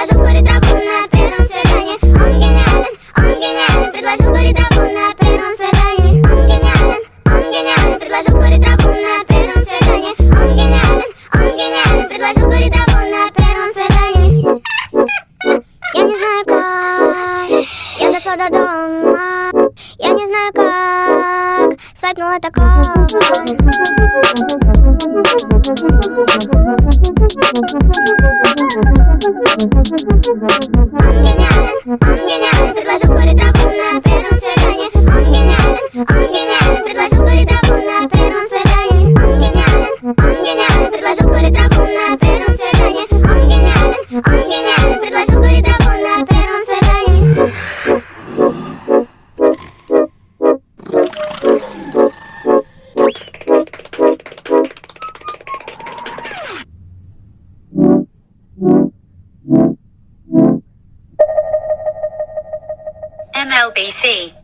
предложил курить траву на первом свидании. Он гениален, предложил курить траву на первом свидании. Он гениален, предложил курить траву на первом свидании. Он гениален, предложил курить траву на первом свидании. Я не знаю как, я дошла до дома. Я не знаю как, свайпнула такого. Он гениален, предложил курить траву на первом свидании. Он гениален, предложил курить траву на первом свидании. Он гениален, предложил курить траву на первом свидании. Он гениален, предложил курить траву на первом свидании. MLBC